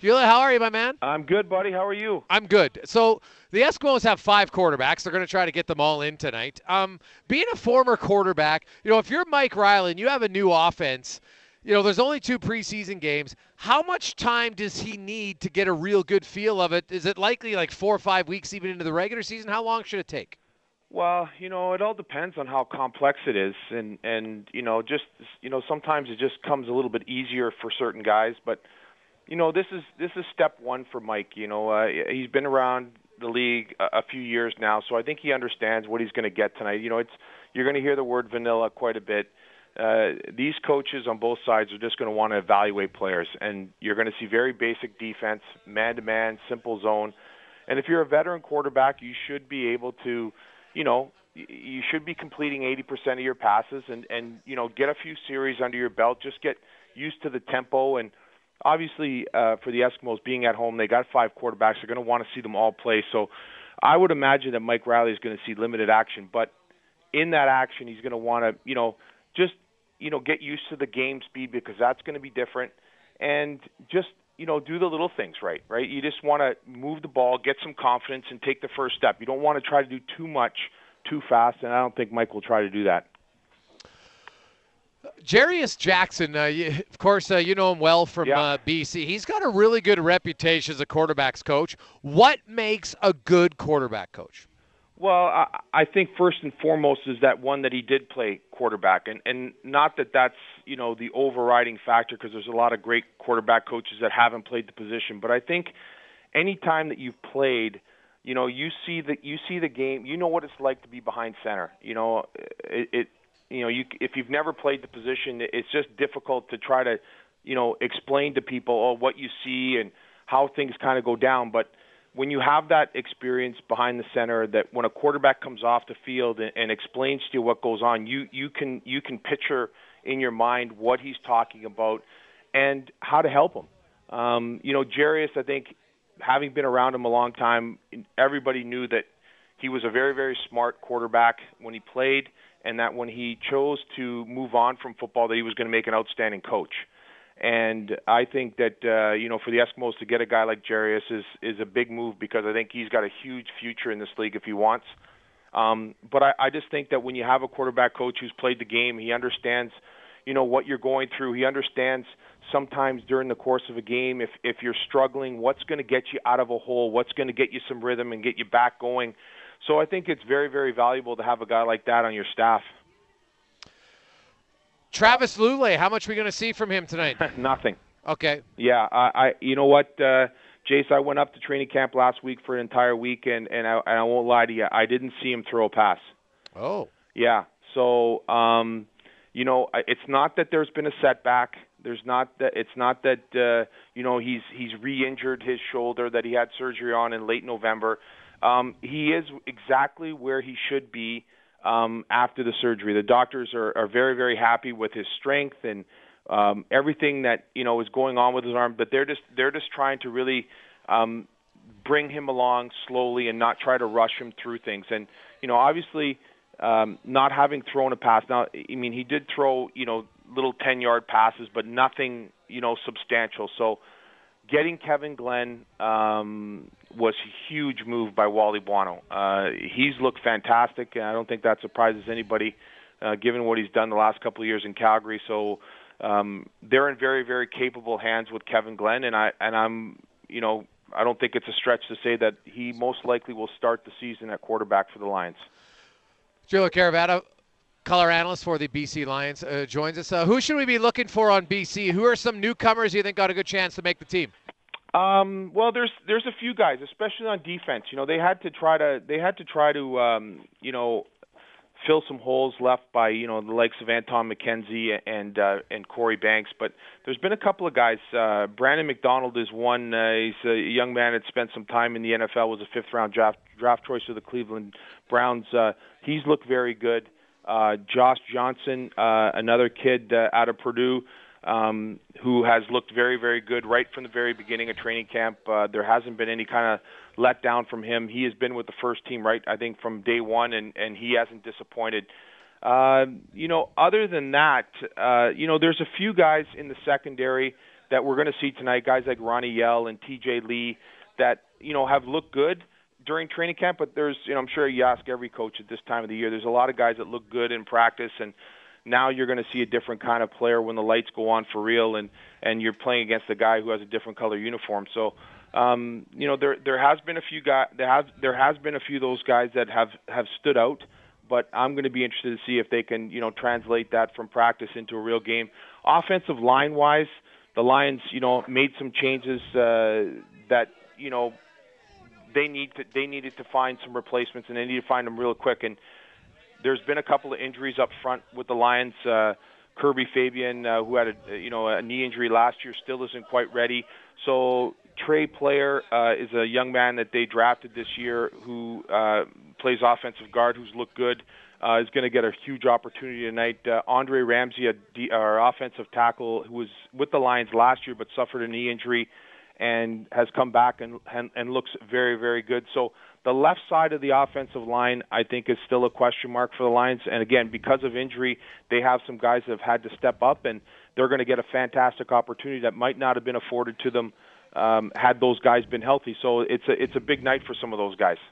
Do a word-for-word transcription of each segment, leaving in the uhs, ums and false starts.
Julia, how are you, my man? I'm good, buddy. How are you? I'm good. So the Eskimos have five quarterbacks. They're going to try to get them all in tonight. Um, being a former quarterback, you know, if you're Mike Riley and you have a new offense, you know, there's only two preseason games. How much time does he need to get a real good feel of it? Is it likely like four or five weeks even into the regular season? How long should it take? Well, you know, it all depends on how complex it is, and and you know, just you know, sometimes it just comes a little bit easier for certain guys. But you know, this is this is step one for Mike. You know, uh, he's been around the league a, a few years now, so I think he understands what he's going to get tonight. You know, it's you're going to hear the word vanilla quite a bit. Uh, these coaches on both sides are just going to want to evaluate players, and you're going to see very basic defense, man-to-man, simple zone. And if you're a veteran quarterback, you should be able to, you know, you should be completing eighty percent of your passes and, and, you know, get a few series under your belt. Just get used to the tempo. And obviously uh, for the Eskimos being at home, they got five quarterbacks. They're going to want to see them all play. So I would imagine that Mike Riley is going to see limited action. But in that action, he's going to want to, you know, just, you know, get used to the game speed because that's going to be different. And just, you know, do the little things right, right? You just want to move the ball, get some confidence, and take the first step. You don't want to try to do too much too fast, and I don't think Mike will try to do that. Jarius Jackson, uh, you, of course, uh, you know him well from Yeah. uh, B C. He's got a really good reputation as a quarterback's coach. What makes a good quarterback coach? Well, I, I think first and foremost is that one that he did play quarterback, and and not that that's you know the overriding factor because there's a lot of great quarterback coaches that haven't played the position, but I think any time that you've played, you know, you see the you see the game, you know what it's like to be behind center. You know, it, it you know you if you've never played the position, it's just difficult to try to you know explain to people oh what you see and how things kind of go down, but when you have that experience behind the center, that when a quarterback comes off the field and, and explains to you what goes on, you you can you can picture in your mind what he's talking about and how to help him. Um, you know, Jarius, I think, having been around him a long time, everybody knew that he was a very, very smart quarterback when he played, and that when he chose to move on from football, that he was going to make an outstanding coach. And I think that, uh, you know, for the Eskimos to get a guy like Jarius is, is a big move because I think he's got a huge future in this league if he wants. Um, but I, I just think that when you have a quarterback coach who's played the game, he understands, you know, what you're going through. He understands sometimes during the course of a game, if, if you're struggling, what's going to get you out of a hole, what's going to get you some rhythm and get you back going. So I think it's very, very valuable to have a guy like that on your staff. Travis Lulay, how much are we going to see from him tonight? Nothing. Okay. Yeah, I, I you know what, uh, Jace, I went up to training camp last week for an entire week, and, and, I, and I won't lie to you, I didn't see him throw a pass. Oh. Yeah, so, um, you know, it's not that there's been a setback. There's not that it's not that uh, you know he's he's re-injured his shoulder that he had surgery on in late November. Um, he is exactly where he should be um, after the surgery. The doctors are, are very very happy with his strength and um, everything that you know is going on with his arm. But they're just they're just trying to really um, bring him along slowly and not try to rush him through things. And you know obviously. Um, not having thrown a pass. Now, I mean, he did throw, you know, little ten-yard passes, but nothing, you know, substantial. So getting Kevin Glenn um, was a huge move by Wally Buono. Uh, he's looked fantastic, and I don't think that surprises anybody, uh, given what he's done the last couple of years in Calgary. So um, they're in very, very capable hands with Kevin Glenn, and I and I'm, you know, I don't think it's a stretch to say that he most likely will start the season at quarterback for the Lions. Julio Caravata, color analyst for the B C Lions, uh, joins us. Uh, who should we be looking for on B C? Who are some newcomers you think got a good chance to make the team? Um, well, there's there's a few guys, especially on defense. You know, they had to try to they had to try to um, you know fill some holes left by you know the likes of Anton McKenzie and uh, and Corey Banks. But there's been a couple of guys. Uh, Brandon McDonald is one. Uh, he's a young man that spent some time in the N F L. Was a fifth round draft draft choice of the Cleveland Browns. Uh, he's looked very good. Uh, Josh Johnson, uh, another kid uh, out of Purdue, um, who has looked very, very good right from the very beginning of training camp. Uh, there hasn't been any kind of letdown from him. He has been with the first team, right, I think, from day one, and, and he hasn't disappointed. Uh, you know, other than that, uh, you know, there's a few guys in the secondary that we're going to see tonight, guys like Ronnie Yell and T J Lee that, you know, have looked good during training camp, but there's, you know, I'm sure you ask every coach at this time of the year, there's a lot of guys that look good in practice, and now you're going to see a different kind of player when the lights go on for real, and, and you're playing against a guy who has a different color uniform. So, um, you know, there there has been a few guys, there has there has been a few of those guys that have, have stood out, but I'm going to be interested to see if they can, you know, translate that from practice into a real game. Offensive line-wise, the Lions, you know, made some changes uh, that, you know, they need to they needed to find some replacements, and they need to find them real quick. And there's been a couple of injuries up front with the Lions. Uh, Kirby Fabian, uh, who had a you know a knee injury last year, still isn't quite ready. So Trey Player uh, is a young man that they drafted this year who uh, plays offensive guard, who's looked good. Uh, is going to get a huge opportunity tonight. Uh, Andre Ramsey, a D, our offensive tackle, who was with the Lions last year but suffered a knee injury and has come back and, and, and looks very, very good. So the left side of the offensive line, I think, is still a question mark for the Lions. And, again, because of injury, they have some guys that have had to step up, and they're going to get a fantastic opportunity that might not have been afforded to them um, had those guys been healthy. So it's a, it's a big night for some of those guys.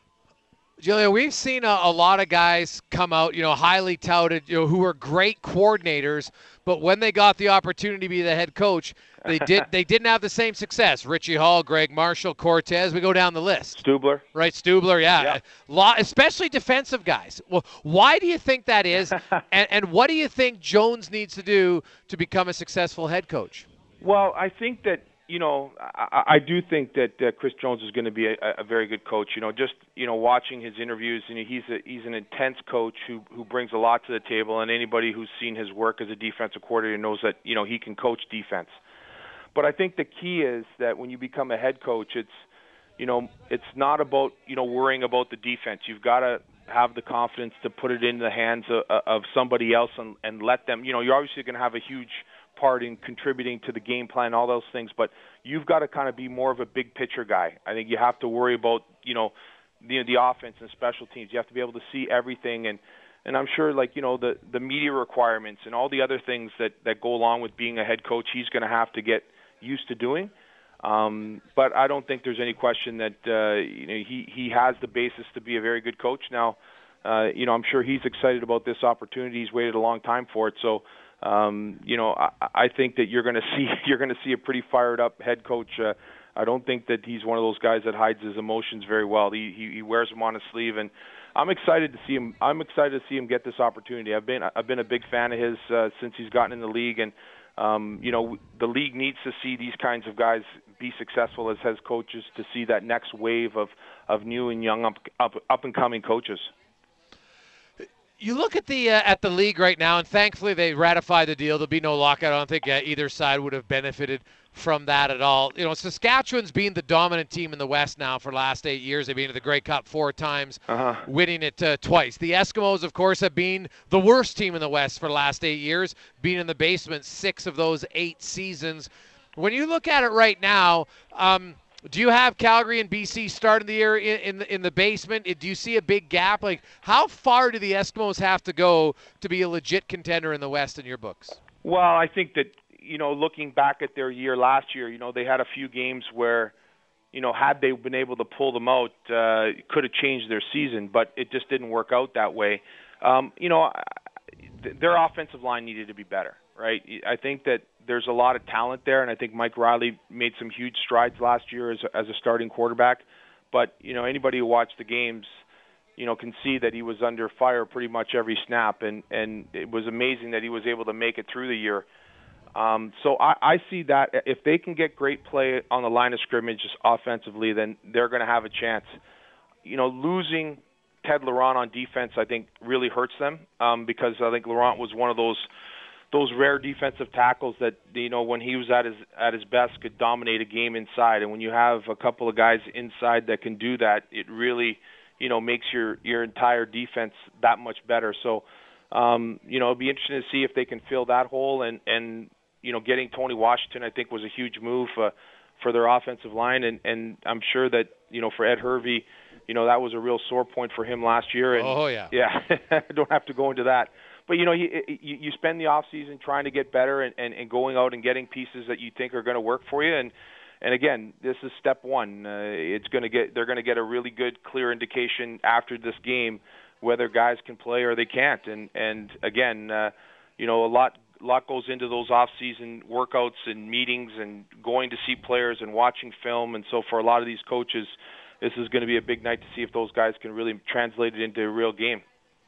Julia, we've seen a, a lot of guys come out, you know, highly touted, you know, who are great coordinators, but when they got the opportunity to be the head coach, they did they didn't have the same success. Richie Hall, Greg Marshall, Cortez, we go down the list. Stubler. Right, Stubler, yeah. yeah. Lot, especially defensive guys. Well, why do you think that is, and, and what do you think Jones needs to do to become a successful head coach? Well, I think that, you know, I, I do think that uh, Chris Jones is going to be a, a very good coach. You know, just, you know, watching his interviews, and he's a, he's an intense coach who who brings a lot to the table. And anybody who's seen his work as a defensive coordinator knows that, you know, he can coach defense. But I think the key is that when you become a head coach, it's, you know, it's not about, you know, worrying about the defense. You've got to have the confidence to put it in the hands of, of somebody else and, and let them, you know, you're obviously going to have a huge part in contributing to the game plan, all those things, but you've got to kind of be more of a big picture guy. I think you have to worry about, you know, the, the offense and special teams. You have to be able to see everything, and, and I'm sure, like, you know, the, the media requirements and all the other things that, that go along with being a head coach, he's going to have to get used to doing. Um, but I don't think there's any question that, uh, you know, he, he has the basis to be a very good coach. Now, uh, you know, I'm sure he's excited about this opportunity. He's waited a long time for it. So, Um, you know, I, I think that you're going to see you're going to see a pretty fired up head coach. Uh, I don't think that he's one of those guys that hides his emotions very well. He, he he wears them on his sleeve, and I'm excited to see him. I'm excited to see him get this opportunity. I've been I've been a big fan of his uh, since he's gotten in the league, and um, you know, the league needs to see these kinds of guys be successful as head coaches to see that next wave of of new and young up up up and coming coaches. You look at the uh, at the league right now, and thankfully they ratified the deal. There'll be no lockout. I don't think uh, either side would have benefited from that at all. You know, Saskatchewan's been the dominant team in the West now for the last eight years. They've been to the Grey Cup four times, uh-huh. winning it uh, twice. The Eskimos, of course, have been the worst team in the West for the last eight years, being in the basement six of those eight seasons. When you look at it right now, um, do you have Calgary and B C starting the year in, in the in the basement? Do you see a big gap? Like, how far do the Eskimos have to go to be a legit contender in the West in your books? Well, I think that, you know, looking back at their year last year, you know, they had a few games where, you know, had they been able to pull them out, uh, it could have changed their season, but it just didn't work out that way. Um, you know, their offensive line needed to be better, right? I think that there's a lot of talent there, and I think Mike Riley made some huge strides last year as a, as a starting quarterback. But, you know, anybody who watched the games, you know, can see that he was under fire pretty much every snap, and, and it was amazing that he was able to make it through the year. Um, so I, I see that if they can get great play on the line of scrimmage just offensively, then they're going to have a chance. You know, losing Ted Laurent on defense, I think, really hurts them um, because I think Laurent was one of those those rare defensive tackles that, you know, when he was at his at his best, could dominate a game inside. And when you have a couple of guys inside that can do that, it really, you know, makes your your entire defense that much better. So, um, you know, it'll be interesting to see if they can fill that hole. And, and you know, getting Tony Washington, I think, was a huge move uh, for their offensive line. And, and I'm sure that, you know, for Ed Hervey, you know, that was a real sore point for him last year. And, oh, yeah. Yeah, I don't have to go into that. but you know, you, you you spend the off season trying to get better and, and, and going out and getting pieces that you think are going to work for you. And and again, this is step one. Uh, it's going to get they're going to get a really good, clear indication after this game whether guys can play or they can't. And and again, uh, you know, a lot. A lot goes into those off-season workouts and meetings and going to see players and watching film. And so for a lot of these coaches, this is going to be a big night to see if those guys can really translate it into a real game.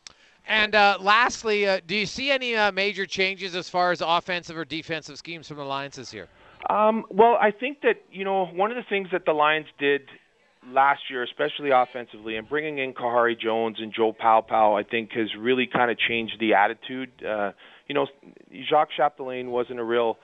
And uh, lastly, uh, do you see any uh, major changes as far as offensive or defensive schemes from the Lions this year? Um, well, I think that, you know, one of the things that the Lions did last year, especially offensively, and bringing in Kahari Jones and Joe Paopao, I think has really kind of changed the attitude. Uh, you know, Jacques Chapdelaine wasn't a real,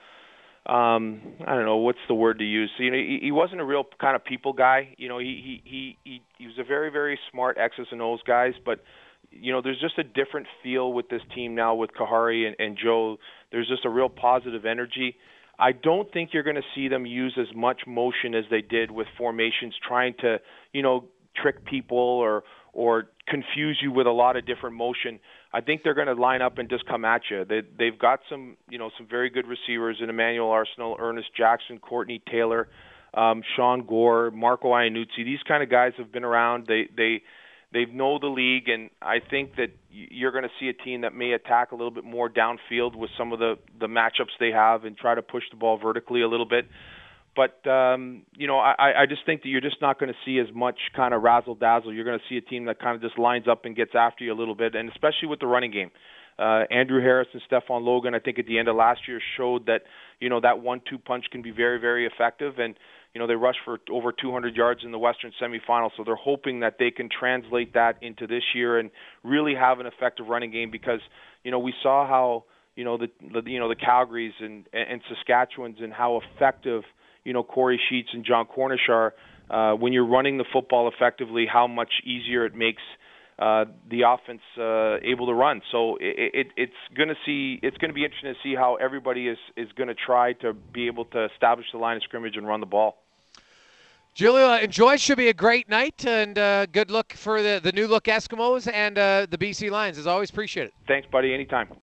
um, I don't know, what's the word to use? So, you know, he, he wasn't a real kind of people guy. You know, he, he, he, he, he was a very, very smart X's and O's guys, but, you know, there's just a different feel with this team now with Kahari and, and Joe. There's just a real positive energy. I don't think you're going to see them use as much motion as they did with formations, trying to, you know, trick people or or confuse you with a lot of different motion. I think they're going to line up and just come at you. They, they've got some, you know, some very good receivers in Emmanuel Arsenal, Ernest Jackson, Courtney Taylor, um, Sean Gore, Marco Iannuzzi. These kind of guys have been around. They they they know the league, and I think that you're going to see a team that may attack a little bit more downfield with some of the, the matchups they have and try to push the ball vertically a little bit. But, um, you know, I, I just think that you're just not going to see as much kind of razzle-dazzle. You're going to see a team that kind of just lines up and gets after you a little bit, and especially with the running game. Uh, Andrew Harris and Stephon Logan, I think at the end of last year, showed that, you know, that one two punch can be very, very effective. And, you know, they rushed for over two hundred yards in the Western semifinal, so they're hoping that they can translate that into this year and really have an effective running game because, you know, we saw how, you know, the, the you know, the Calgarys and, and Saskatchewans and how effective, you know, Corey Sheets and John Cornish are uh, when you're running the football effectively, how much easier it makes uh, the offense uh, able to run. So it, it, it's going to see it's going to be interesting to see how everybody is, is going to try to be able to establish the line of scrimmage and run the ball. Julio, enjoy. Should be a great night, and uh, good luck for the, the new look Eskimos and uh, the B C Lions. As always, appreciate it. Thanks, buddy. Anytime.